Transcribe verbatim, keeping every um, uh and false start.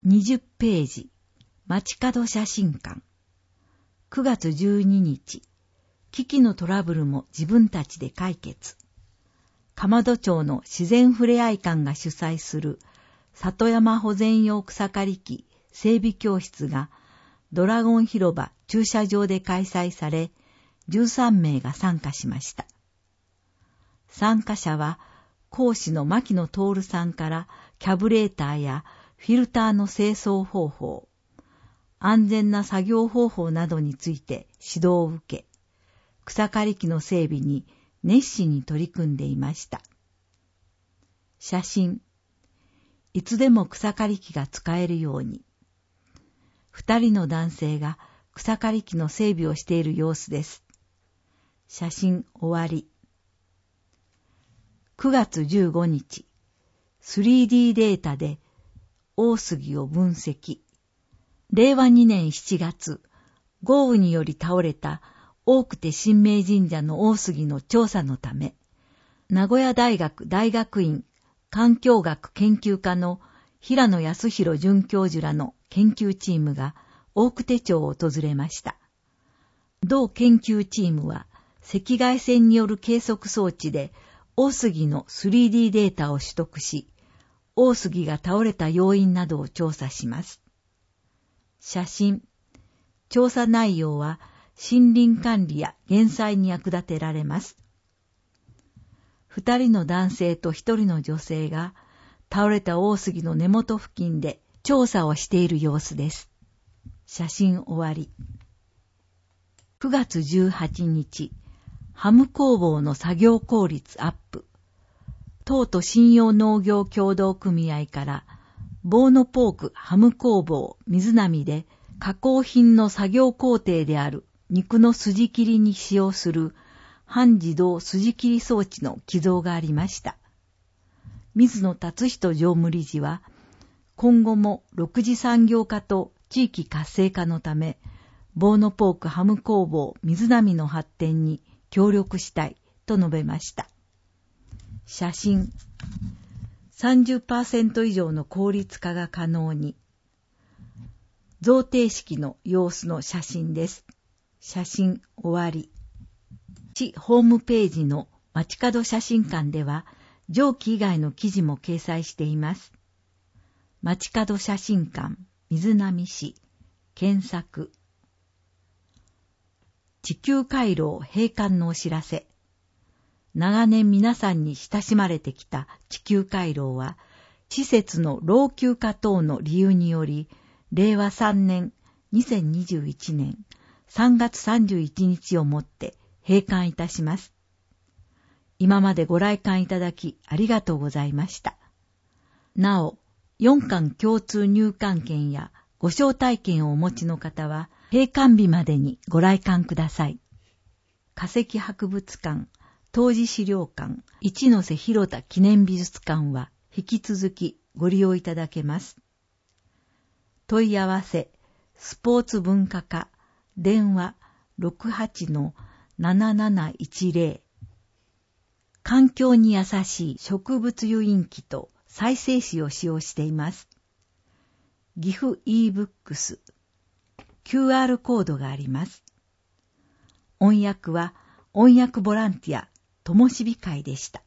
にじゅっページ、街角写真館。くがつじゅうににち、機器のトラブルも自分たちで解決。釜戸町の自然ふれあい館が主催する里山保全用草刈り機整備教室がドラゴン広場駐車場で開催され、じゅうさんめいが参加しました。参加者は講師の牧野徹さんからキャブレーターやフィルターの清掃方法、安全な作業方法などについて指導を受け、草刈り機の整備に熱心に取り組んでいました。写真。いつでも草刈り機が使えるように。二人の男性が草刈り機の整備をしている様子です。写真終わり。くがつじゅうごにち、スリーディー データで大杉を分析。れいわにねんしちがつ、豪雨により倒れた大久手神明神社の大杉の調査のため、名古屋大学大学院環境学研究科の平野康弘准教授らの研究チームが大久手町を訪れました。同研究チームは赤外線による計測装置で大杉の スリーディー データを取得し、大杉が倒れた要因などを調査します。写真。調査内容は森林管理や減災に役立てられます。二人の男性と一人の女性が倒れた大杉の根元付近で調査をしている様子です。写真終わり。くがつじゅうはちにち、ハム工房の作業効率アップ。東都信用農業協同組合からボーノポークハム工房水波で加工品の作業工程である肉の筋切りに使用する半自動筋切り装置の寄贈がありました。水野達人常務理事は、今後も六次産業化と地域活性化のため、ボーノポークハム工房水波の発展に協力したいと述べました。写真。さんじゅっパーセント 以上の効率化が可能に。贈呈式の様子の写真です。写真終わり。市ホームページの街角写真館では、上記以外の記事も掲載しています。街角写真館、水波市、検索。地球回廊閉館のお知らせ。長年皆さんに親しまれてきた地球回廊は、施設の老朽化等の理由により、れいわさんねんにせんにじゅういちねんさんがつさんじゅういちにちをもって閉館いたします。今までご来館いただきありがとうございました。なお、よんかん共通入館券やご招待券をお持ちの方は、閉館日までにご来館ください。化石博物館、当時資料館、一ノ瀬広田記念美術館は引き続きご利用いただけます。問い合わせ、スポーツ文化課、電話 ろくはちのなななないちぜろ。環境に優しい植物油印機と再生紙を使用しています。岐阜 e ブックス、キューアール コードがあります。音訳は音訳ボランティア、ともしび会でした。